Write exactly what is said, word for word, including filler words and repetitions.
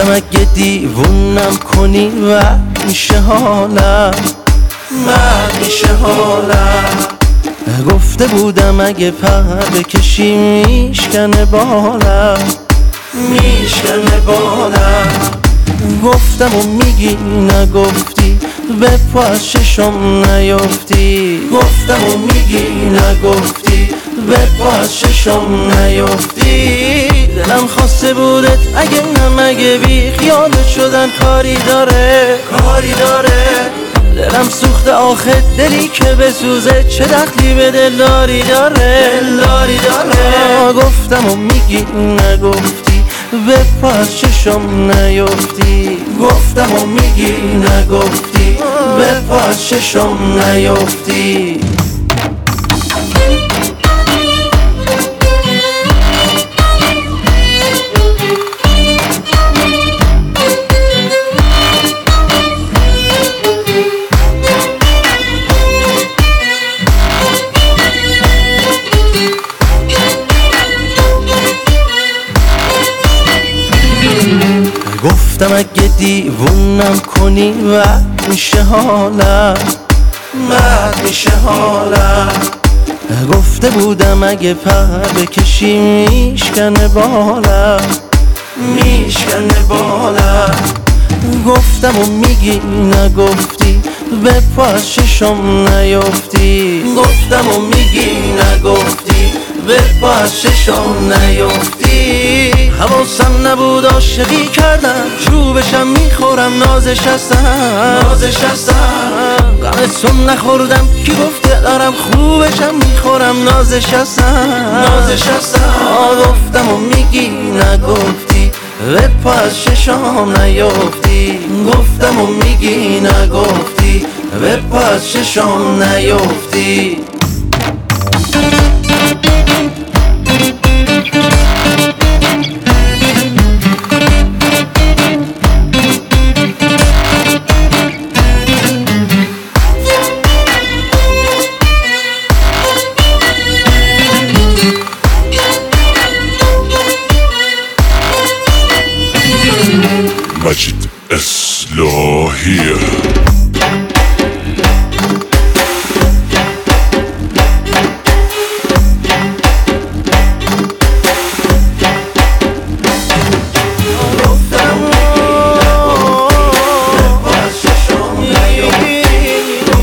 گفتم اگه دیوونم کنی و میشه حالم، بعد میشه حالم. گفته بودم اگه پر بکشی میشکنه بالم، میشکنه بالم. گفتم و میگی نگفتی، به پا از چشم نیفتی. گفتم و میگی نگفتی، به پا از چشم نیفتی. دلم خواسته بودت اگه هم اگه بی خیالت شدن کاری داره، کاری داره. دلم سوخته آخه دلی که بسوزه چه دخلی به دلداری داره، دلداری داره. گفتم و میگی نگفتی، به پا از چشم نیفتی. گفتم و میگی نگفتی، به پا از چشم نیفتی. گفتم اگه دیوونم کنی و میشه حالم، بعد میشه حالم. گفته بودم اگه پر بکشی میشکنه بالم، میشکنه بالم. گفتم و میگی نگفتی، به پا از چشم نیفتی. گفتم و میگی نگفتی، به پا از چشم نیفتی. حواسم نبود عاشقی کردم، چوبشم میخورم نازش هستم، نازش هستم. غمتون نخوردم کی گفته دارم، خوبشم میخورم نازش هستم، نازش هستم. گفتم و میگی نگفتی، به پا از چشم نیفتی. گفتم و میگی نگفتی، به پا از چشم نیفتی.